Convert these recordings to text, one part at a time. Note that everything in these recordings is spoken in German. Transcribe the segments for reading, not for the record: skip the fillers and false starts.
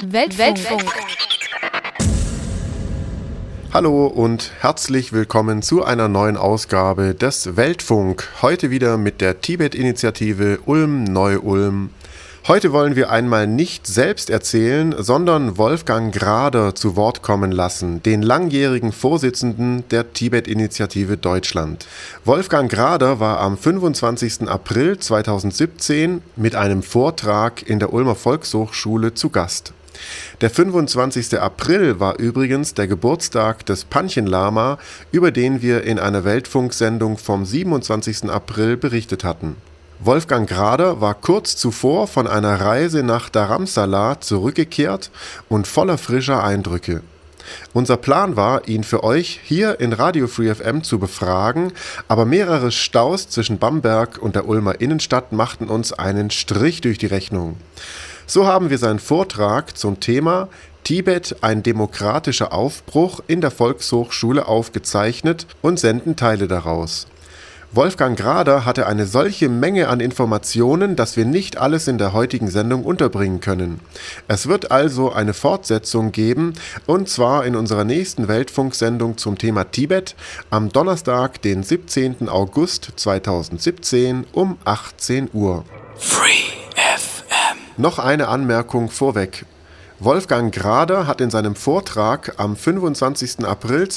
Weltfunk. Hallo und herzlich willkommen zu einer neuen Ausgabe des Weltfunk. Heute wieder mit der Tibet-Initiative Ulm-Neu-Ulm. Heute wollen wir einmal nicht selbst erzählen, sondern Wolfgang Grader zu Wort kommen lassen, den langjährigen Vorsitzenden der Tibet-Initiative Deutschland. Wolfgang Grader war am 25. April 2017 mit einem Vortrag in der Ulmer Volkshochschule zu Gast. Der 25. April war übrigens der Geburtstag des Panchen Lama, über den wir in einer Weltfunksendung vom 27. April berichtet hatten. Wolfgang Grader war kurz zuvor von einer Reise nach Dharamsala zurückgekehrt und voller frischer Eindrücke. Unser Plan war, ihn für euch hier in Radio Free FM zu befragen, aber mehrere Staus zwischen Bamberg und der Ulmer Innenstadt machten uns einen Strich durch die Rechnung. So haben wir seinen Vortrag zum Thema Tibet, ein demokratischer Aufbruch in der Volkshochschule aufgezeichnet und senden Teile daraus. Wolfgang Grader hatte eine solche Menge an Informationen, dass wir nicht alles in der heutigen Sendung unterbringen können. Es wird also eine Fortsetzung geben, und zwar in unserer nächsten Weltfunksendung zum Thema Tibet am Donnerstag, den 17. August 2017 um 18 Uhr. Free FM. Noch eine Anmerkung vorweg. Wolfgang Grader hat in seinem Vortrag am 25. April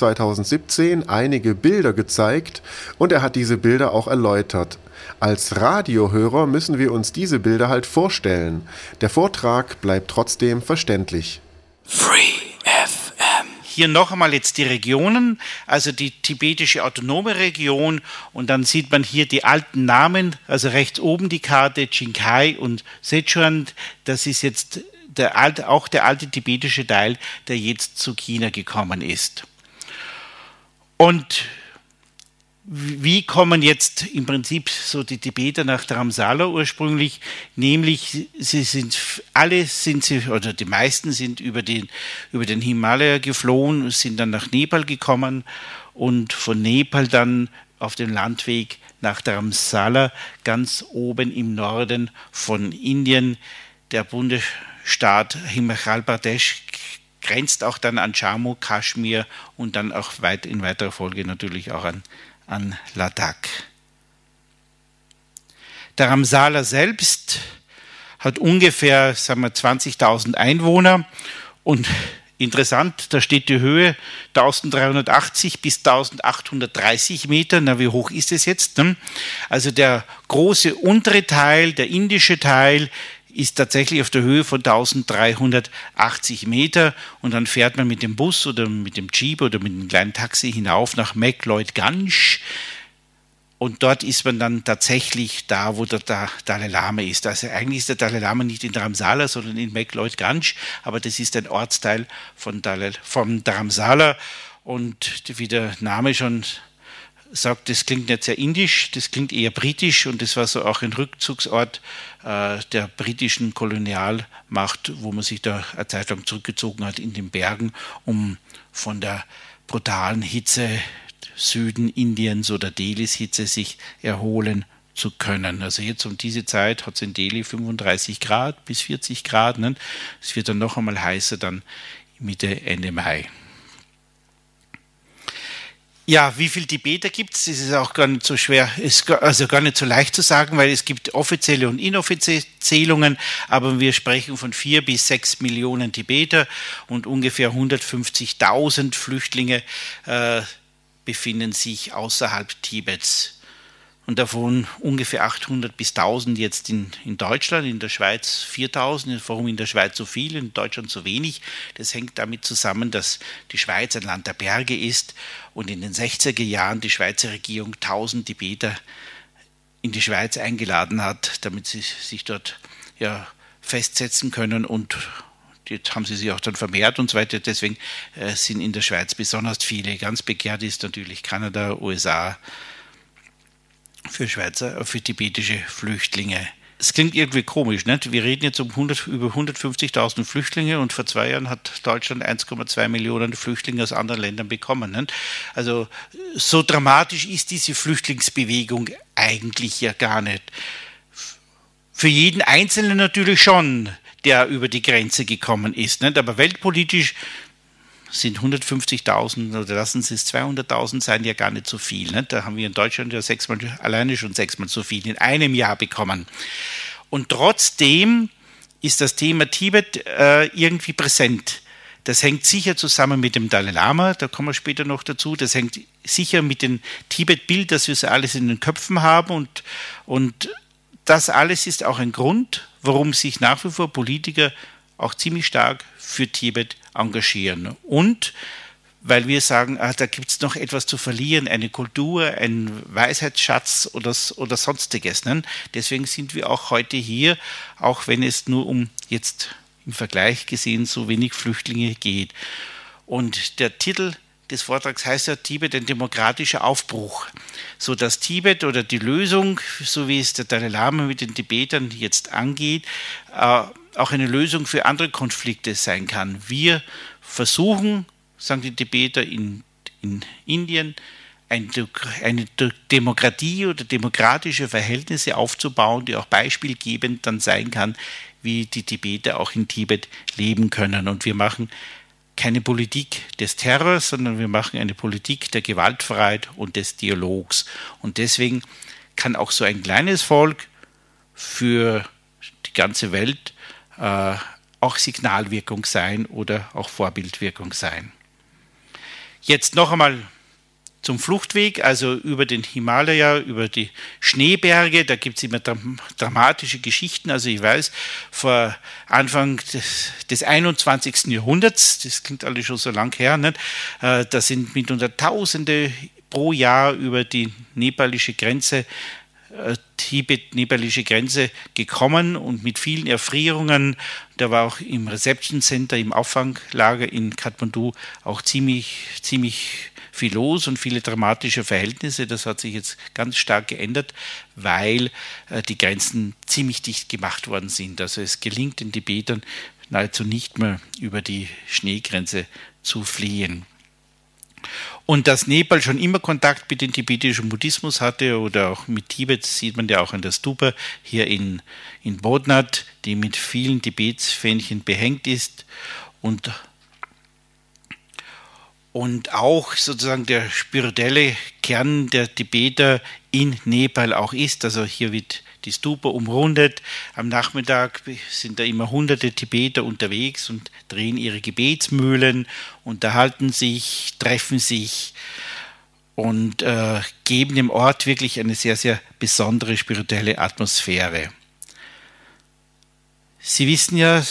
2017 einige Bilder gezeigt und er hat diese Bilder auch erläutert. Als Radiohörer müssen wir uns diese Bilder halt vorstellen. Der Vortrag bleibt trotzdem verständlich. Free FM. Hier noch einmal jetzt die Regionen, also die tibetische autonome Region, und dann sieht man hier die alten Namen, also rechts oben die Karte, Qinghai und Sichuan, das ist jetzt auch der alte tibetische Teil, der jetzt zu China gekommen ist. Und wie kommen jetzt im Prinzip so die Tibeter nach Dharamsala ursprünglich? Nämlich, die meisten sind über den Himalaya geflohen, sind dann nach Nepal gekommen und von Nepal dann auf dem Landweg nach Dharamsala, ganz oben im Norden von Indien. Der Bundesstaat Himachal Pradesh grenzt auch dann an Jammu, Kaschmir und dann auch in weiterer Folge natürlich auch an Ladakh. Dharamsala selbst hat ungefähr 20.000 Einwohner und interessant, da steht die Höhe 1380 bis 1830 Meter. Na, wie hoch ist es jetzt? Ne? Also der große untere Teil, der indische Teil, ist tatsächlich auf der Höhe von 1380 Meter und dann fährt man mit dem Bus oder mit dem Jeep oder mit einem kleinen Taxi hinauf nach McLeod-Ganj und dort ist man dann tatsächlich da, wo der Dalai Lama ist. Also eigentlich ist der Dalai Lama nicht in Dharamsala, sondern in McLeod-Ganj, aber das ist ein Ortsteil von Dharamsala und wie der Name schon sagt, das klingt nicht sehr indisch, das klingt eher britisch und das war so auch ein Rückzugsort der britischen Kolonialmacht, wo man sich da eine Zeit lang zurückgezogen hat in den Bergen, um von der brutalen Hitze Süden Indiens oder Delis Hitze sich erholen zu können. Also jetzt um diese Zeit hat es in Delhi 35 Grad bis 40 Grad. Ne? Es wird dann noch einmal heißer, dann Mitte, Ende Mai. Ja, wie viele Tibeter gibt es? Das ist auch gar nicht so schwer, also gar nicht so leicht zu sagen, weil es gibt offizielle und inoffizielle Zählungen, aber wir sprechen von 4 bis 6 Millionen Tibeter und ungefähr 150.000 Flüchtlinge befinden sich außerhalb Tibets. Und davon ungefähr 800 bis 1000 jetzt in Deutschland, in der Schweiz 4000. Warum in der Schweiz so viel, in Deutschland so wenig? Das hängt damit zusammen, dass die Schweiz ein Land der Berge ist und in den 60er Jahren die Schweizer Regierung 1000 Tibeter in die Schweiz eingeladen hat, damit sie sich dort festsetzen können und jetzt haben sie sich auch dann vermehrt und so weiter. Deswegen sind in der Schweiz besonders viele. Ganz begehrt ist natürlich Kanada, USA, für tibetische Flüchtlinge. Es klingt irgendwie komisch, nicht? Wir reden jetzt über 150.000 Flüchtlinge und vor 2 Jahren hat Deutschland 1,2 Millionen Flüchtlinge aus anderen Ländern bekommen. Nicht? Also so dramatisch ist diese Flüchtlingsbewegung eigentlich ja gar nicht. Für jeden Einzelnen natürlich schon. der über die Grenze gekommen ist. Nicht? Aber weltpolitisch sind 150.000 oder lassen Sie es 200.000 sein, ja gar nicht so viel. Nicht? Da haben wir in Deutschland ja alleine schon sechsmal so viel in einem Jahr bekommen. Und trotzdem ist das Thema Tibet irgendwie präsent. Das hängt sicher zusammen mit dem Dalai Lama, da kommen wir später noch dazu. Das hängt sicher mit dem Tibet-Bild, das wir so alles in den Köpfen haben. Und das alles ist auch ein Grund, warum sich nach wie vor Politiker auch ziemlich stark für Tibet engagieren. Und weil wir sagen, da gibt es noch etwas zu verlieren, eine Kultur, ein Weisheitsschatz oder Sonstiges. Ne? Deswegen sind wir auch heute hier, auch wenn es nur um jetzt im Vergleich gesehen so wenig Flüchtlinge geht. Und der Titel des Vortrags heißt ja Tibet, ein demokratischer Aufbruch, so dass Tibet oder die Lösung, so wie es der Dalai Lama mit den Tibetern jetzt angeht, auch eine Lösung für andere Konflikte sein kann. Wir versuchen, sagen die Tibeter in Indien, eine Demokratie oder demokratische Verhältnisse aufzubauen, die auch beispielgebend dann sein kann, wie die Tibeter auch in Tibet leben können. Und wir machen keine Politik des Terrors, sondern wir machen eine Politik der Gewaltfreiheit und des Dialogs. Und deswegen kann auch so ein kleines Volk für die ganze Welt auch Signalwirkung sein oder auch Vorbildwirkung sein. Jetzt noch einmal zum Fluchtweg, also über den Himalaya, über die Schneeberge, da gibt es immer dramatische Geschichten. Also ich weiß, vor Anfang des 21. Jahrhunderts, das klingt alles schon so lang her, nicht? Da sind mitunter Tausende pro Jahr über die nepalische Grenze, Tibet-nepalische Grenze gekommen und mit vielen Erfrierungen. Da war auch im Reception Center, im Auffanglager in Kathmandu auch ziemlich viel los und viele dramatische Verhältnisse. Das hat sich jetzt ganz stark geändert, weil die Grenzen ziemlich dicht gemacht worden sind. Also es gelingt den Tibetern nahezu nicht mehr über die Schneegrenze zu fliehen. Und dass Nepal schon immer Kontakt mit dem tibetischen Buddhismus hatte oder auch mit Tibet, sieht man ja auch an der Stupa hier in Bodhnath, die mit vielen Tibetsfähnchen behängt ist und auch sozusagen der spirituelle Kern der Tibeter in Nepal auch ist. Also hier wird die Stupa umrundet. Am Nachmittag sind da immer hunderte Tibeter unterwegs und drehen ihre Gebetsmühlen, unterhalten sich, treffen sich und geben dem Ort wirklich eine sehr, sehr besondere spirituelle Atmosphäre. Sie wissen ja,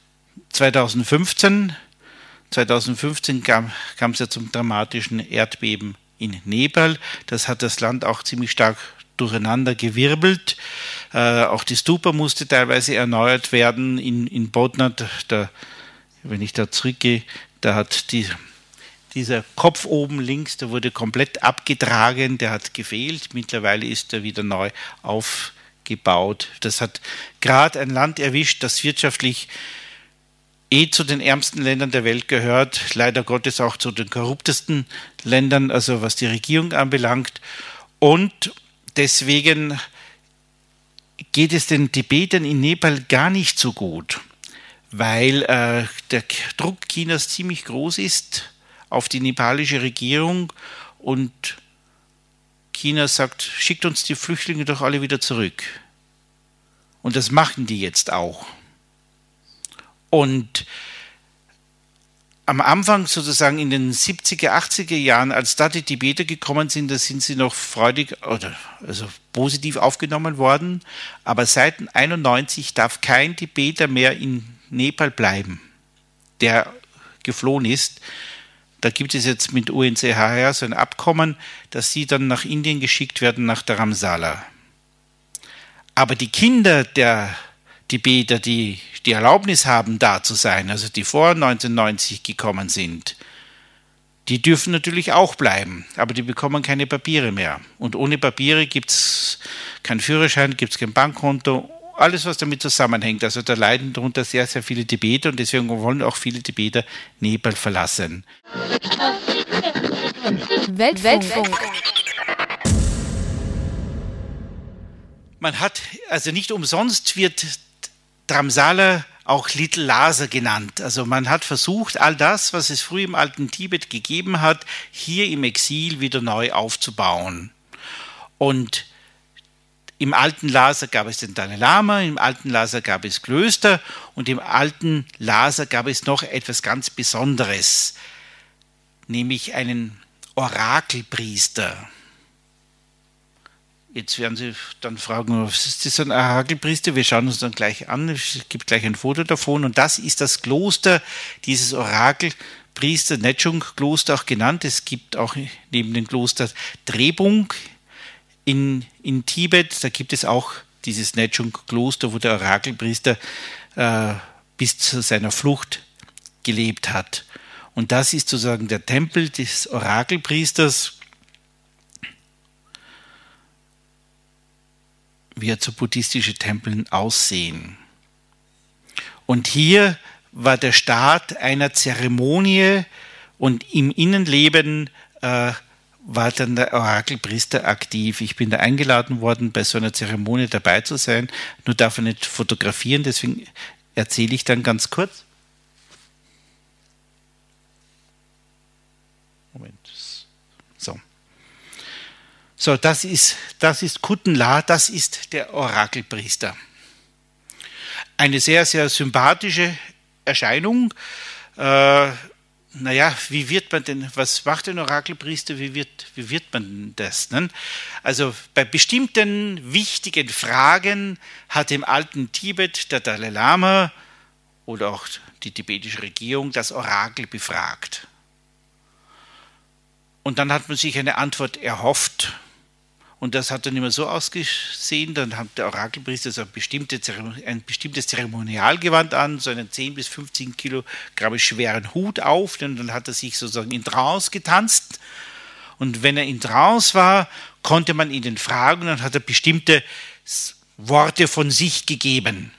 2015 kam es ja zum dramatischen Erdbeben in Nepal. Das hat das Land auch ziemlich stark durcheinander gewirbelt. Auch die Stupa musste teilweise erneuert werden in Bodhnath. Wenn ich da zurückgehe, da hat dieser Kopf oben links, der wurde komplett abgetragen, der hat gefehlt. Mittlerweile ist er wieder neu aufgebaut. Das hat gerade ein Land erwischt, das wirtschaftlich zu den ärmsten Ländern der Welt gehört, leider Gottes auch zu den korruptesten Ländern, also was die Regierung anbelangt. Und deswegen geht es den Tibetern in Nepal gar nicht so gut, weil der Druck Chinas ziemlich groß ist auf die nepalische Regierung und China sagt, schickt uns die Flüchtlinge doch alle wieder zurück. Und das machen die jetzt auch. Und am Anfang sozusagen in den 70er, 80er Jahren, als da die Tibeter gekommen sind, da sind sie noch freudig oder also positiv aufgenommen worden. Aber seit 1991 darf kein Tibeter mehr in Nepal bleiben, der geflohen ist. Da gibt es jetzt mit UNCHR so ein Abkommen, dass sie dann nach Indien geschickt werden, nach Dharamsala. Aber die Kinder der Tibeter, die Erlaubnis haben, da zu sein, also die vor 1990 gekommen sind, die dürfen natürlich auch bleiben, aber die bekommen keine Papiere mehr. Und ohne Papiere gibt es keinen Führerschein, gibt es kein Bankkonto, alles, was damit zusammenhängt. Also da leiden darunter sehr, sehr viele Tibeter und deswegen wollen auch viele Tibeter Nepal verlassen. Weltfunk. Man hat, also nicht umsonst wird Dharamsala auch Little Lhasa genannt. Also man hat versucht, all das, was es früher im alten Tibet gegeben hat, hier im Exil wieder neu aufzubauen. Und im alten Lhasa gab es den Dalai Lama, im alten Lhasa gab es Klöster und im alten Lhasa gab es noch etwas ganz Besonderes, nämlich einen Orakelpriester. Jetzt werden Sie dann fragen, was ist das, ein Orakelpriester? Wir schauen uns dann gleich an, es gibt gleich ein Foto davon. Und das ist das Kloster dieses Orakelpriester, Nechung-Kloster auch genannt. Es gibt auch neben dem Kloster Drepung in Tibet, da gibt es auch dieses Nechung-Kloster, wo der Orakelpriester bis zu seiner Flucht gelebt hat. Und das ist sozusagen der Tempel des Orakelpriesters, wie so buddhistische Tempeln aussehen. Und hier war der Start einer Zeremonie und im Innenleben war dann der Orakelpriester aktiv. Ich bin da eingeladen worden, bei so einer Zeremonie dabei zu sein, nur darf er nicht fotografieren, deswegen erzähle ich dann ganz kurz. Moment. So, das ist Kutten-La, das ist der Orakelpriester. Eine sehr, sehr sympathische Erscheinung. Wie wird man denn, was macht ein Orakelpriester, wie wird man das? Ne? Also bei bestimmten wichtigen Fragen hat im alten Tibet der Dalai Lama oder auch die tibetische Regierung das Orakel befragt. Und dann hat man sich eine Antwort erhofft. Und das hat dann immer so ausgesehen, dann hat der Orakelpriester so ein bestimmtes Zeremonialgewand an, so einen 10 bis 15 Kilogramm schweren Hut auf, und dann hat er sich sozusagen in Trance getanzt. Und wenn er in Trance war, konnte man ihn fragen, und dann hat er bestimmte Worte von sich gegeben.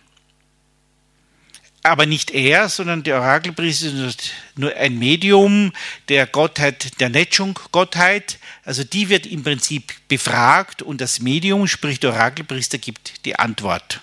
Aber nicht er, sondern der Orakelpriester ist nur ein Medium der Gottheit, der Nechung-Gottheit. Also die wird im Prinzip befragt und das Medium, sprich der Orakelpriester, gibt die Antwort.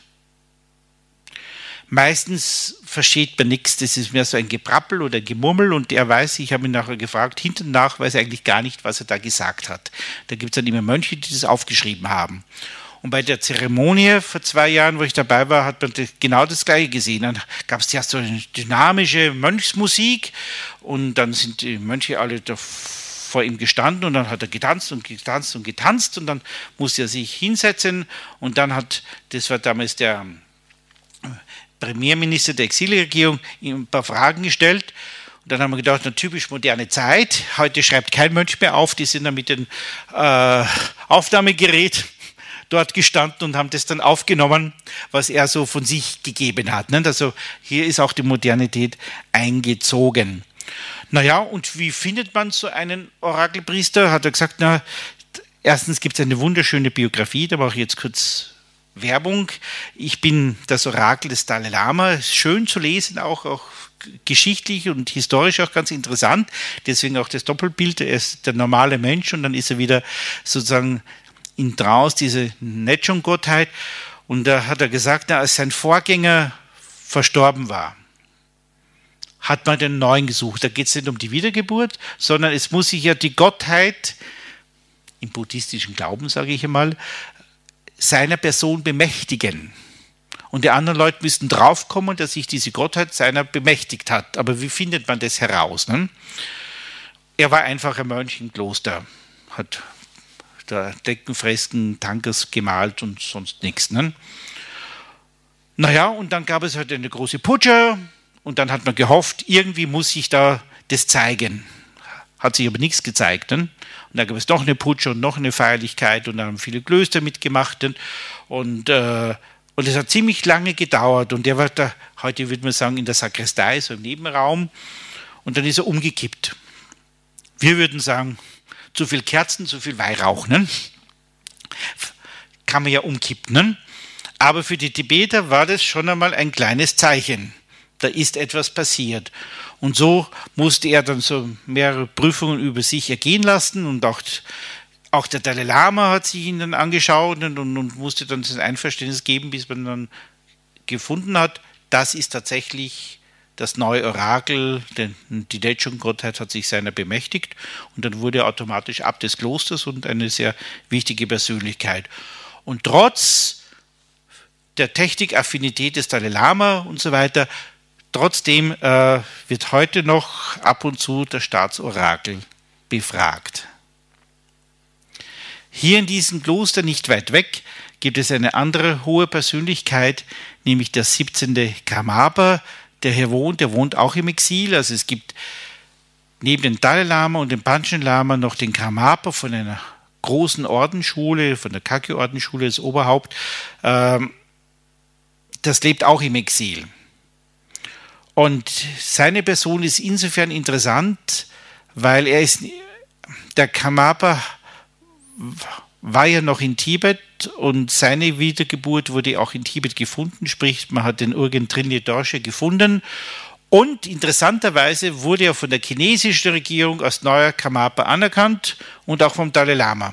Meistens versteht man nichts, das ist mehr so ein Gebrabbel oder Gemurmel, und er weiß, ich habe ihn nachher gefragt, hinten nach weiß er eigentlich gar nicht, was er da gesagt hat. Da gibt es dann immer Mönche, die das aufgeschrieben haben. Und bei der Zeremonie vor 2 Jahren, wo ich dabei war, hat man genau das Gleiche gesehen. Dann gab es zuerst so eine dynamische Mönchsmusik, und dann sind die Mönche alle da vor ihm gestanden, und dann hat er getanzt und getanzt und getanzt, und dann musste er sich hinsetzen, und dann das war damals der Premierminister der Exilregierung, ihm ein paar Fragen gestellt. Und dann haben wir gedacht, eine typisch moderne Zeit, heute schreibt kein Mönch mehr auf, die sind dann mit dem Aufnahmegerät dort gestanden und haben das dann aufgenommen, was er so von sich gegeben hat. Also hier ist auch die Modernität eingezogen. Naja, und wie findet man so einen Orakelpriester? Hat er gesagt, erstens gibt es eine wunderschöne Biografie, da mache ich jetzt kurz Werbung. Ich bin das Orakel des Dalai Lama, schön zu lesen, auch geschichtlich und historisch auch ganz interessant. Deswegen auch das Doppelbild, er ist der normale Mensch, und dann ist er wieder sozusagen in Trance, diese Nechung-Gottheit. Und da hat er gesagt, als sein Vorgänger verstorben war, hat man den Neuen gesucht. Da geht es nicht um die Wiedergeburt, sondern es muss sich ja die Gottheit, im buddhistischen Glauben, sage ich einmal, seiner Person bemächtigen. Und die anderen Leute müssten draufkommen, dass sich diese Gottheit seiner bemächtigt hat. Aber wie findet man das heraus? Ne? Er war einfach ein Mönch im Kloster, hat da Deckenfresken, Tankers gemalt und sonst nichts. Ne? Naja, und dann gab es halt eine große Putsche, und dann hat man gehofft, irgendwie muss sich da das zeigen. Hat sich aber nichts gezeigt. Ne? Und dann gab es noch eine Putsche und noch eine Feierlichkeit, und dann haben viele Klöster mitgemacht. Und es hat ziemlich lange gedauert, und der war da, heute würde man sagen, in der Sakristei, so im Nebenraum, und dann ist er umgekippt. Wir würden sagen, zu viel Kerzen, zu viel Weihrauch. Ne? Kann man ja umkippen. Ne? Aber für die Tibeter war das schon einmal ein kleines Zeichen. Da ist etwas passiert. Und so musste er dann so mehrere Prüfungen über sich ergehen lassen, und auch der Dalai Lama hat sich ihn dann angeschaut und musste dann das Einverständnis geben, bis man dann gefunden hat, das ist tatsächlich das neue Orakel, denn die Dechung-Gottheit hat sich seiner bemächtigt und dann wurde er automatisch Abt des Klosters und eine sehr wichtige Persönlichkeit. Und trotz der Technikaffinität des Dalai Lama und so weiter, trotzdem wird heute noch ab und zu das Staatsorakel befragt. Hier in diesem Kloster, nicht weit weg, gibt es eine andere hohe Persönlichkeit, nämlich der 17. Karmapa, der hier wohnt. Der wohnt auch im Exil. Also es gibt neben dem Dalai Lama und dem Panchen Lama noch den Karmapa von einer großen Ordensschule, von der Kagyu-Ordensschule, das Oberhaupt. Das lebt auch im Exil. Und seine Person ist insofern interessant, weil der Karmapa war ja noch in Tibet und seine Wiedergeburt wurde auch in Tibet gefunden, sprich man hat den Urgen Trinley Dorje gefunden und interessanterweise wurde er von der chinesischen Regierung als neuer Karmapa anerkannt und auch vom Dalai Lama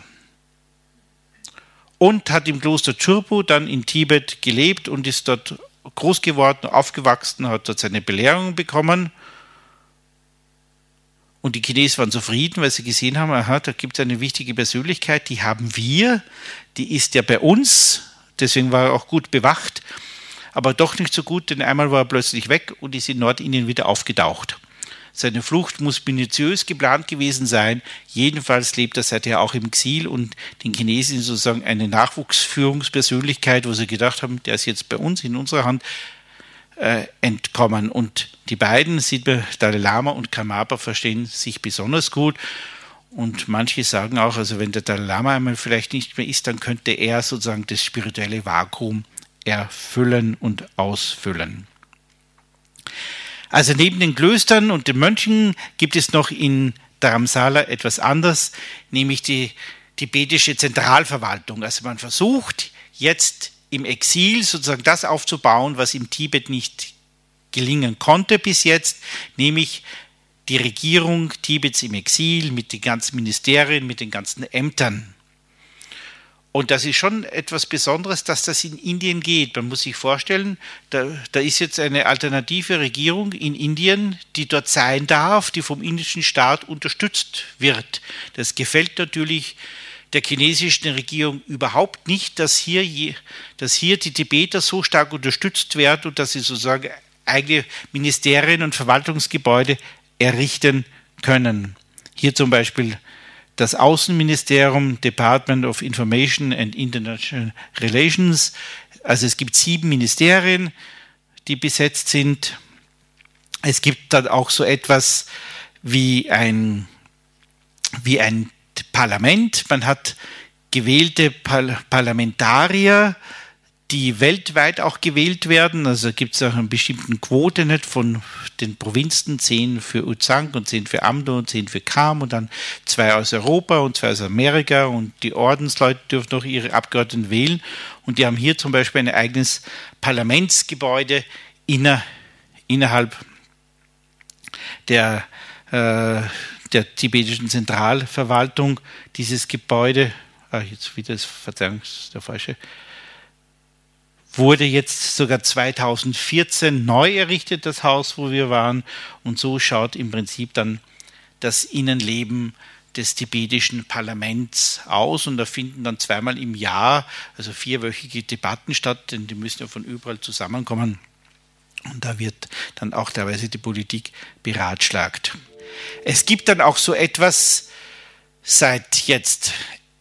und hat im Kloster Churpo dann in Tibet gelebt und ist dort groß geworden, aufgewachsen, hat dort seine Belehrung bekommen. Und die Chinesen waren zufrieden, weil sie gesehen haben, aha, da gibt es eine wichtige Persönlichkeit, die haben wir, die ist ja bei uns, deswegen war er auch gut bewacht, aber doch nicht so gut, denn einmal war er plötzlich weg und ist in Nordindien wieder aufgetaucht. Seine Flucht muss minutiös geplant gewesen sein, jedenfalls lebt er seither auch im Exil und den Chinesen sozusagen eine Nachwuchsführungspersönlichkeit, wo sie gedacht haben, der ist jetzt bei uns, in unserer Hand, entkommen. Und die beiden, sieht man, Dalai Lama und Karmapa, verstehen sich besonders gut. Und manche sagen auch, also wenn der Dalai Lama einmal vielleicht nicht mehr ist, dann könnte er sozusagen das spirituelle Vakuum erfüllen und ausfüllen. Also neben den Klöstern und den Mönchen gibt es noch in Dharamsala etwas anderes, nämlich die tibetische Zentralverwaltung. Also man versucht jetzt im Exil sozusagen das aufzubauen, was im Tibet nicht gelingen konnte bis jetzt, nämlich die Regierung Tibets im Exil mit den ganzen Ministerien, mit den ganzen Ämtern. Und das ist schon etwas Besonderes, dass das in Indien geht. Man muss sich vorstellen, da ist jetzt eine alternative Regierung in Indien, die dort sein darf, die vom indischen Staat unterstützt wird. Das gefällt natürlich der chinesischen Regierung überhaupt nicht, dass hier die Tibeter so stark unterstützt werden und dass sie sozusagen eigene Ministerien und Verwaltungsgebäude errichten können. Hier zum Beispiel das Außenministerium, Department of Information and International Relations. Also es gibt 7 Ministerien, die besetzt sind. Es gibt dann auch so etwas wie ein Parlament. Man hat gewählte Parlamentarier, die weltweit auch gewählt werden. Also gibt es auch eine bestimmte Quote nicht von den Provinzen, 10 für Uzang und 10 für Amdo und 10 für Kham und dann 2 aus Europa und 2 aus Amerika und die Ordensleute dürfen noch ihre Abgeordneten wählen und die haben hier zum Beispiel ein eigenes Parlamentsgebäude innerhalb der tibetischen Zentralverwaltung. Dieses Gebäude, jetzt wieder das, Verzeihung, das ist der falsche, wurde jetzt sogar 2014 neu errichtet, das Haus, wo wir waren. Und so schaut im Prinzip dann das Innenleben des tibetischen Parlaments aus. Und da finden dann 2-mal im Jahr, also 4-wöchige Debatten statt, denn die müssen ja von überall zusammenkommen. Und da wird dann auch teilweise die Politik beratschlagt. Es gibt dann auch so etwas seit jetzt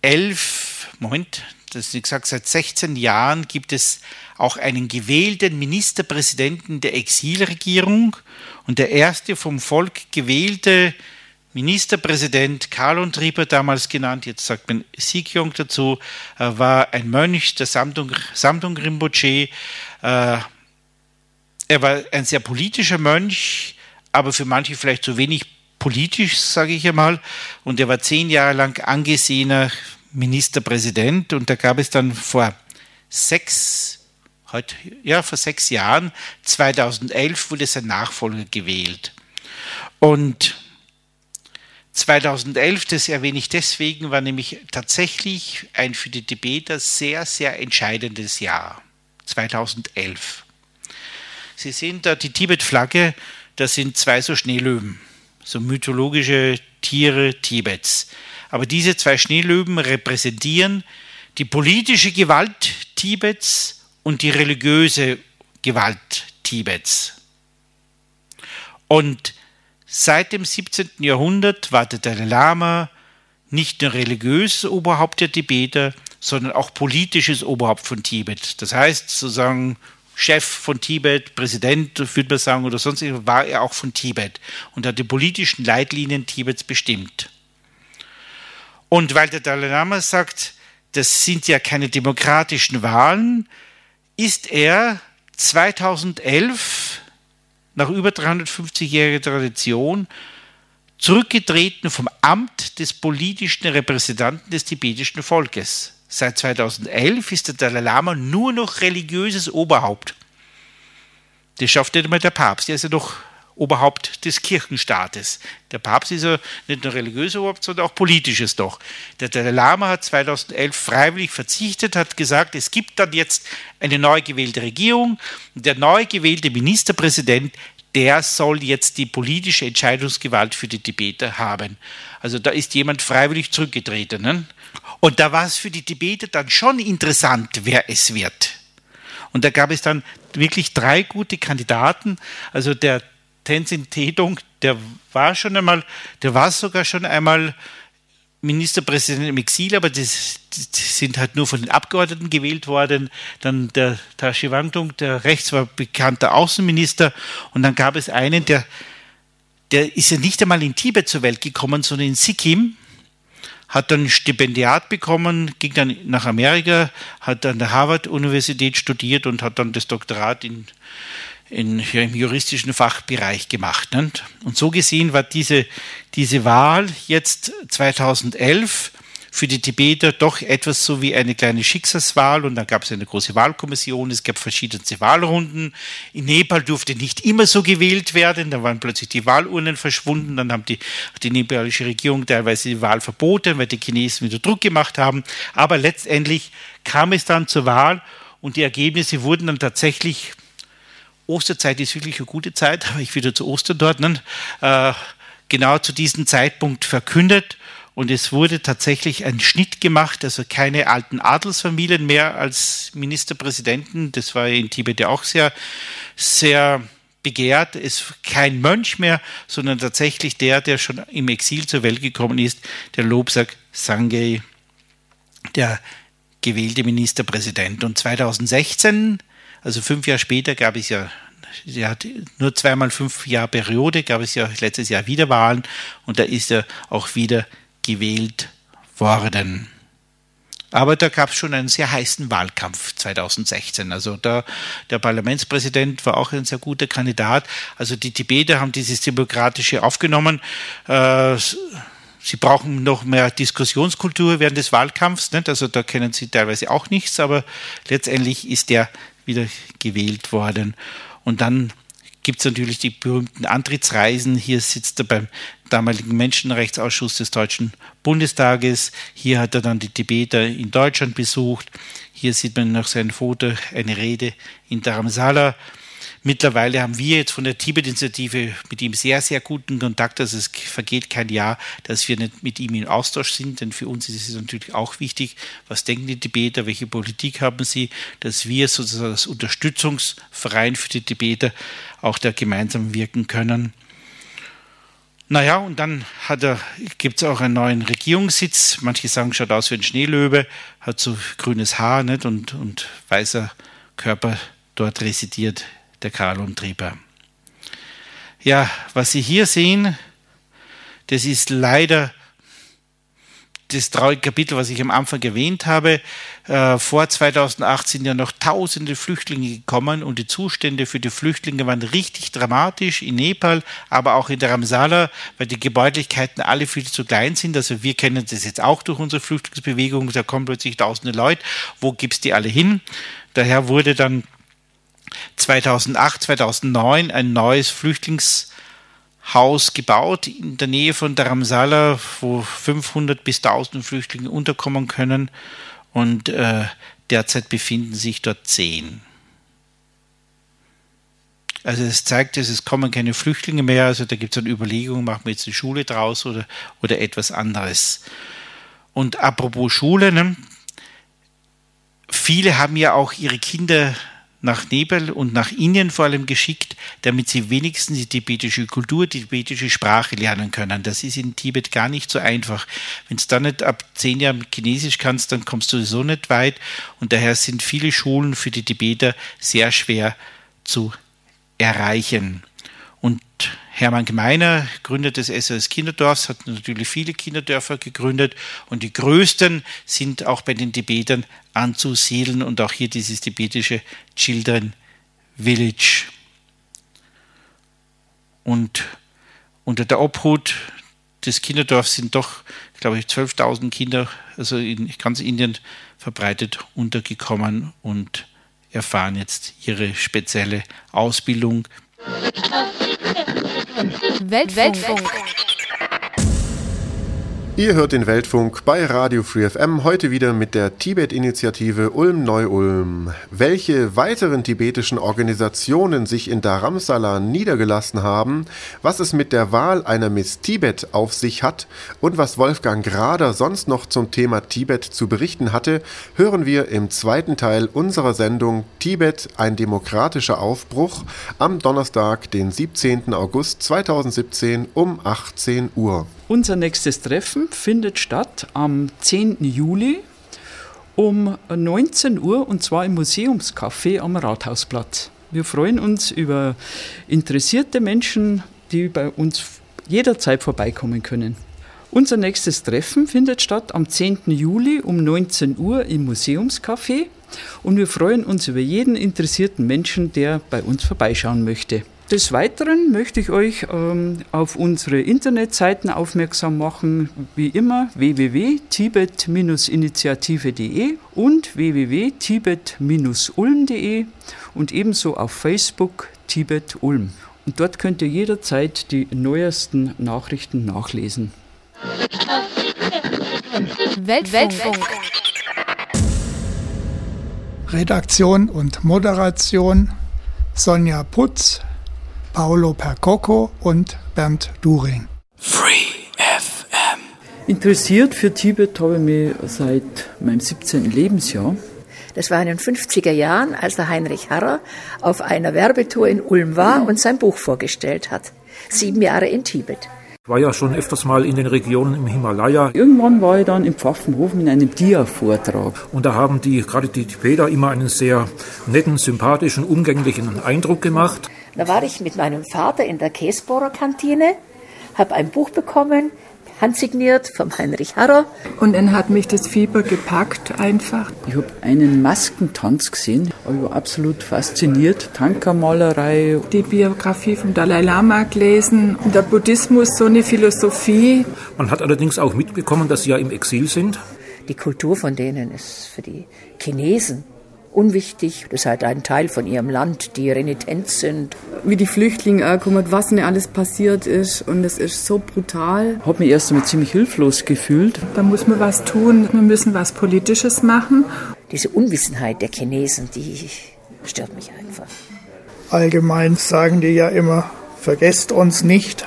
seit 16 Jahren gibt es auch einen gewählten Ministerpräsidenten der Exilregierung und der erste vom Volk gewählte Ministerpräsident, Kalon Tripa damals genannt, jetzt sagt man Sikyong dazu, war ein Mönch der Samdung Rinpoche. Er war ein sehr politischer Mönch, aber für manche vielleicht zu wenig politisch, sage ich einmal. Und er war 10 Jahre lang angesehener Ministerpräsident und da gab es dann vor 6 Jahren, 2011, wurde sein Nachfolger gewählt. Und 2011, das erwähne ich deswegen, war nämlich tatsächlich ein für die Tibeter sehr, sehr entscheidendes Jahr. 2011. Sie sehen da die Tibet-Flagge, das sind 2 so Schneelöwen, so mythologische Tiere Tibets. Aber diese 2 Schneelöwen repräsentieren die politische Gewalt Tibets und die religiöse Gewalt Tibets. Und seit dem 17. Jahrhundert war der Dalai Lama nicht nur religiöses Oberhaupt der Tibeter, sondern auch politisches Oberhaupt von Tibet. Das heißt, sozusagen Chef von Tibet, Präsident, würde man sagen, oder sonst war er auch von Tibet und hat die politischen Leitlinien Tibets bestimmt. Und weil der Dalai Lama sagt, das sind ja keine demokratischen Wahlen, ist er 2011, nach über 350-jähriger Tradition, zurückgetreten vom Amt des politischen Repräsentanten des tibetischen Volkes. Seit 2011 ist der Dalai Lama nur noch religiöses Oberhaupt. Das schafft nicht einmal der Papst, der ist ja noch Oberhaupt des Kirchenstaates. Der Papst ist ja nicht nur religiöses Oberhaupt, sondern auch politisches doch. Der Dalai Lama hat 2011 freiwillig verzichtet, hat gesagt, es gibt dann jetzt eine neu gewählte Regierung und der neu gewählte Ministerpräsident, der soll jetzt die politische Entscheidungsgewalt für die Tibeter haben. Also da ist jemand freiwillig zurückgetreten. Ne? Und da war es für die Tibeter dann schon interessant, wer es wird. Und da gab es dann wirklich 3 gute Kandidaten. Also der Tenzin Tedong, der war sogar schon einmal Ministerpräsident im Exil, aber das sind halt nur von den Abgeordneten gewählt worden. Dann der Tashi Wangtung, der rechts war bekannter Außenminister. Und dann gab es einen, der ist ja nicht einmal in Tibet zur Welt gekommen, sondern in Sikkim, hat dann ein Stipendiat bekommen, ging dann nach Amerika, hat an der Harvard-Universität studiert und hat dann das Doktorat im juristischen Fachbereich gemacht. Nicht? Und so gesehen war diese Wahl jetzt 2011 für die Tibeter doch etwas so wie eine kleine Schicksalswahl, und dann gab es eine große Wahlkommission, es gab verschiedenste Wahlrunden. In Nepal durfte nicht immer so gewählt werden, da waren plötzlich die Wahlurnen verschwunden, dann haben die nepalische Regierung teilweise die Wahl verboten, weil die Chinesen wieder Druck gemacht haben, aber letztendlich kam es dann zur Wahl und die Ergebnisse wurden dann tatsächlich, Osterzeit ist wirklich eine gute Zeit, aber ich wieder zu Ostern dort, genau zu diesem Zeitpunkt verkündet. Und es wurde tatsächlich ein Schnitt gemacht, also keine alten Adelsfamilien mehr als Ministerpräsidenten. Das war in Tibet ja auch sehr, sehr begehrt. Es ist kein Mönch mehr, sondern tatsächlich der schon im Exil zur Welt gekommen ist, der Lobsang Sangay, der gewählte Ministerpräsident. Und 2016, also 5 Jahre später, gab es ja nur 2 mal 5 Jahre Periode, gab es ja letztes Jahr wieder Wahlen und da ist er auch wieder gewählt worden. Aber da gab es schon einen sehr heißen Wahlkampf 2016. Also der Parlamentspräsident war auch ein sehr guter Kandidat. Also die Tibeter haben dieses Demokratische aufgenommen. Sie brauchen noch mehr Diskussionskultur während des Wahlkampfs. Nicht? Also da kennen sie teilweise auch nichts, aber letztendlich ist der wieder gewählt worden. Und dann gibt es natürlich die berühmten Antrittsreisen. Hier sitzt er beim damaligen Menschenrechtsausschuss des Deutschen Bundestages. Hier hat er dann die Tibeter in Deutschland besucht. Hier sieht man noch sein Foto, eine Rede in Dharamsala. Mittlerweile haben wir jetzt von der Tibet-Initiative mit ihm sehr, sehr guten Kontakt. Also es vergeht kein Jahr, dass wir nicht mit ihm in Austausch sind, denn für uns ist es natürlich auch wichtig, was denken die Tibeter, welche Politik haben sie, dass wir sozusagen als Unterstützungsverein für die Tibeter auch da gemeinsam wirken können. Naja, und dann gibt es auch einen neuen Regierungssitz. Manche sagen, schaut aus wie ein Schneelöwe, hat so grünes Haar nicht? Und weißer Körper, dort residiert der Kalon Tripa. Ja, was Sie hier sehen, das ist leider das traurige Kapitel, was ich am Anfang erwähnt habe. Vor 2008 sind ja noch tausende Flüchtlinge gekommen und die Zustände für die Flüchtlinge waren richtig dramatisch in Nepal, aber auch in Dharamsala, weil die Gebäudlichkeiten alle viel zu klein sind. Also wir kennen das jetzt auch durch unsere Flüchtlingsbewegung, da kommen plötzlich tausende Leute. Wo gibt's die alle hin? Daher wurde dann 2008, 2009 ein neues Flüchtlingshaus gebaut in der Nähe von Dharamsala, wo 500 bis 1000 Flüchtlinge unterkommen können und derzeit befinden sich dort 10. Also es zeigt, dass es kommen keine Flüchtlinge mehr. Also da gibt es eine Überlegung, machen wir jetzt eine Schule draus oder etwas anderes. Und apropos Schule, ne? Viele haben ja auch ihre Kinder nach Nepal und nach Indien vor allem geschickt, damit sie wenigstens die tibetische Kultur, die tibetische Sprache lernen können. Das ist in Tibet gar nicht so einfach. Wenn du dann nicht ab 10 Jahren Chinesisch kannst, dann kommst du sowieso nicht weit. Und daher sind viele Schulen für die Tibeter sehr schwer zu erreichen. Und Hermann Gmeiner, Gründer des SOS Kinderdorfs, hat natürlich viele Kinderdörfer gegründet und die größten sind auch bei den Tibetern anzusiedeln und auch hier dieses tibetische Children Village. Und unter der Obhut des Kinderdorfs sind doch, glaube ich, 12.000 Kinder, also in ganz Indien verbreitet, untergekommen und erfahren jetzt ihre spezielle Ausbildung. Weltfunk. Ihr hört den Weltfunk bei Radio Free FM, heute wieder mit der Tibet-Initiative Ulm-Neu-Ulm. Welche weiteren tibetischen Organisationen sich in Dharamsala niedergelassen haben, was es mit der Wahl einer Miss Tibet auf sich hat und was Wolfgang Grader sonst noch zum Thema Tibet zu berichten hatte, hören wir im zweiten Teil unserer Sendung Tibet, ein demokratischer Aufbruch am Donnerstag, den 17. August 2017 um 18 Uhr. Unser nächstes Treffen findet statt am 10. Juli um 19 Uhr und zwar im Museumscafé am Rathausplatz. Wir freuen uns über interessierte Menschen, die bei uns jederzeit vorbeikommen können. Unser nächstes Treffen findet statt am 10. Juli um 19 Uhr im Museumscafé und wir freuen uns über jeden interessierten Menschen, der bei uns vorbeischauen möchte. Des Weiteren möchte ich euch auf unsere Internetseiten aufmerksam machen, wie immer www.tibet-initiative.de und www.tibet-ulm.de und ebenso auf Facebook Tibet Ulm. Und dort könnt ihr jederzeit die neuesten Nachrichten nachlesen. Weltfunk. Redaktion und Moderation Sonja Putz, Paolo Percocco und Bernd During. Free FM. Interessiert für Tibet habe ich mich seit meinem 17. Lebensjahr. Das war in den 50er Jahren, als der Heinrich Harrer auf einer Werbetour in Ulm war und sein Buch vorgestellt hat. 7 Jahre in Tibet. Ich war ja schon öfters mal in den Regionen im Himalaya. Irgendwann war ich dann im Pfaffenhofen in einem Dia-Vortrag. Und da haben gerade die Tibeter immer einen sehr netten, sympathischen, umgänglichen Eindruck gemacht. Da war ich mit meinem Vater in der Käsbohrer Kantine, habe ein Buch bekommen, handsigniert vom Heinrich Harrer. Und dann hat mich das Fieber gepackt einfach. Ich habe einen Maskentanz gesehen, ich war absolut fasziniert. Tanka-Malerei. Die Biografie vom Dalai Lama gelesen. Und der Buddhismus, so eine Philosophie. Man hat allerdings auch mitbekommen, dass sie ja im Exil sind. Die Kultur von denen ist für die Chinesen unwichtig. Das ist halt ein Teil von ihrem Land, die renitent sind. Wie die Flüchtlinge ankommen, was denn alles passiert ist. Und es ist so brutal. Ich habe mich erst einmal ziemlich hilflos gefühlt. Da muss man was tun. Wir müssen was Politisches machen. Diese Unwissenheit der Chinesen, die stört mich einfach. Allgemein sagen die ja immer, vergesst uns nicht.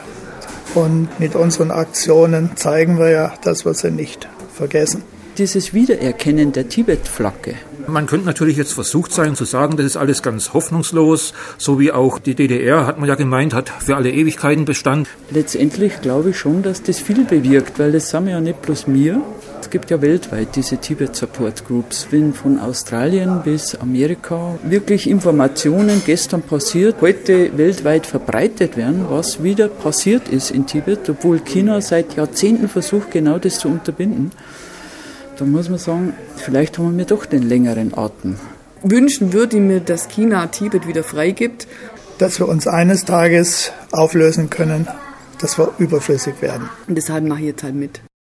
Und mit unseren Aktionen zeigen wir ja, dass wir sie nicht vergessen. Dieses Wiedererkennen der Tibet-Flagge. Man könnte natürlich jetzt versucht sein zu sagen, das ist alles ganz hoffnungslos, so wie auch die DDR, hat man ja gemeint, hat für alle Ewigkeiten Bestand. Letztendlich glaube ich schon, dass das viel bewirkt, weil das sind ja nicht bloß wir. Es gibt ja weltweit diese Tibet-Support-Groups, wenn von Australien bis Amerika wirklich Informationen gestern passiert, heute weltweit verbreitet werden, was wieder passiert ist in Tibet, obwohl China seit Jahrzehnten versucht, genau das zu unterbinden. Da muss man sagen, vielleicht haben wir doch den längeren Atem. Wünschen würde ich mir, dass China Tibet wieder freigibt. Dass wir uns eines Tages auflösen können, dass wir überflüssig werden. Und deshalb mache ich jetzt halt mit.